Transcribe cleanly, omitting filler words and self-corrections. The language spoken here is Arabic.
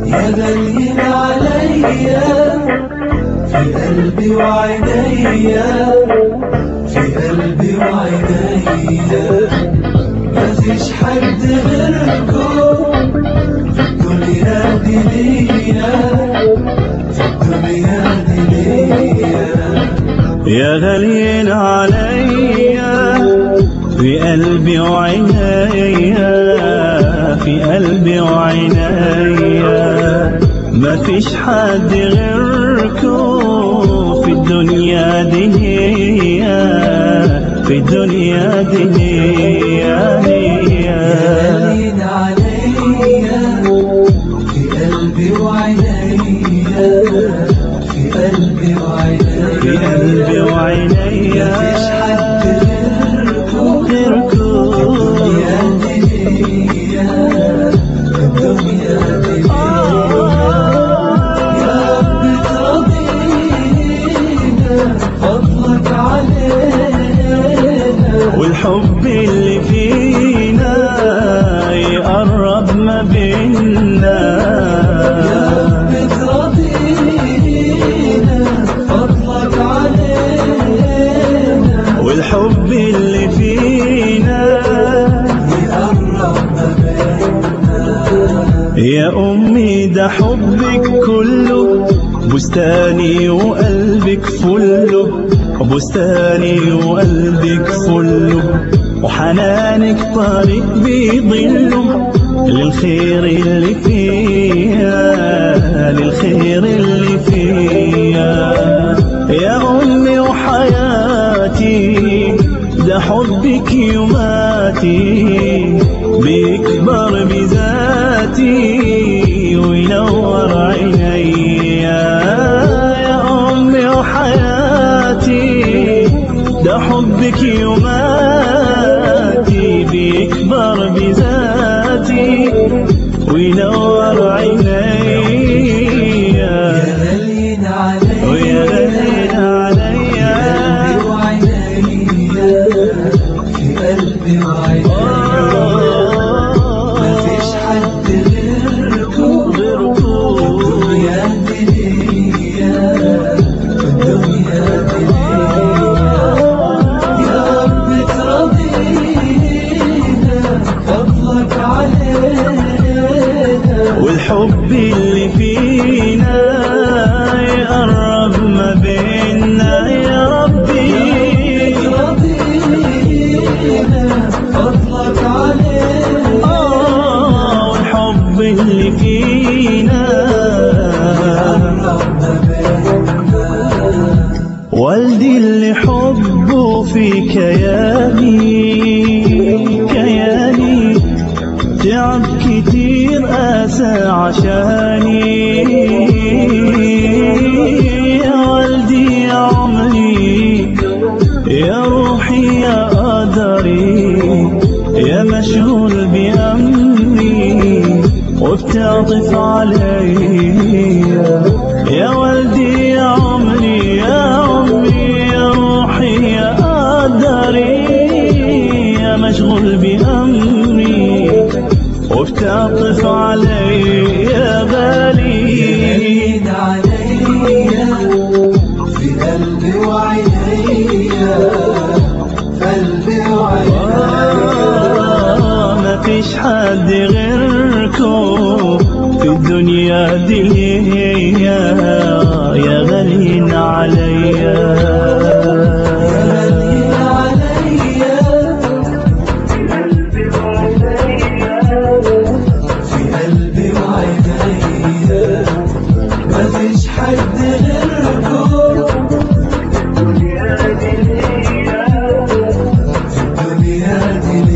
يا غاليين عليا في قلبي وعينيا، في قلبي وعينيا، مفيش حد غيركم في الدنيا دي ليا، في الدنيا دي ليا. يا غاليين عليا في قلبي وعينيا، في قلبي وعينيا، مفيش حد غيركم في الدنيا دي هي، في الدنيا دي هي. يا غاليين عليا في قلبي وعينيا، في قلبي وعينيا، في قلبي وعينيا، مفيش حد غيركم في الدنيا دي ليا، في الدنيا دي ليا. يا رب ترضينا فضلك علينا، والحب اللي فينا يقرب ما بيننا. يا رب ترضينا فضلك علينا، والحب اللي فينا يقرب ما بيننا. يا أمي ده حبك كله بستاني وقلبك فله، بستاني وقلبك فله، وحنانك طريق بيضله للخير اللي فيها، للخير اللي فيها. يا أمي وحياتي ده حبك يوماتي بيكبر بذاتي وينور عينيا. يا أمي وحياتي ده حبك يوماتي بيكبر بذاتي وينور عينيا. يا غاليين عليا، ويا غاليين عليا، في قلبي وعينيا، مفيش حد غيركم في الدنيا دي ليا، في الدنيا دي ليا. يا رب ترضينا فضلك علينا، والحب اللي فينا يقرب ما بيننا. يا ربي ترضينا فضلك علينا، والحب اللي فينا يقرب ما بيننا. والدي اللي حبه في كياني، كياني تعب كتير قاسى عشاني. يا والدي يا عمري، يا روحي يا قدري، يا مشغول بأمري وبتعطف علي. يا والدي يا عمري، يا عمري، يا روحي يا قدري، يا مشغول بأمري وبتعطف علي. يا غالي غاليين عليا في قلبي وعينيا، قلبي وعينيا، مفيش حد غيركم في الدنيا دي يا غاليين عليا. غاليين عليا في قلبي وعينيا، مفيش حد غيركم في الدنيا دي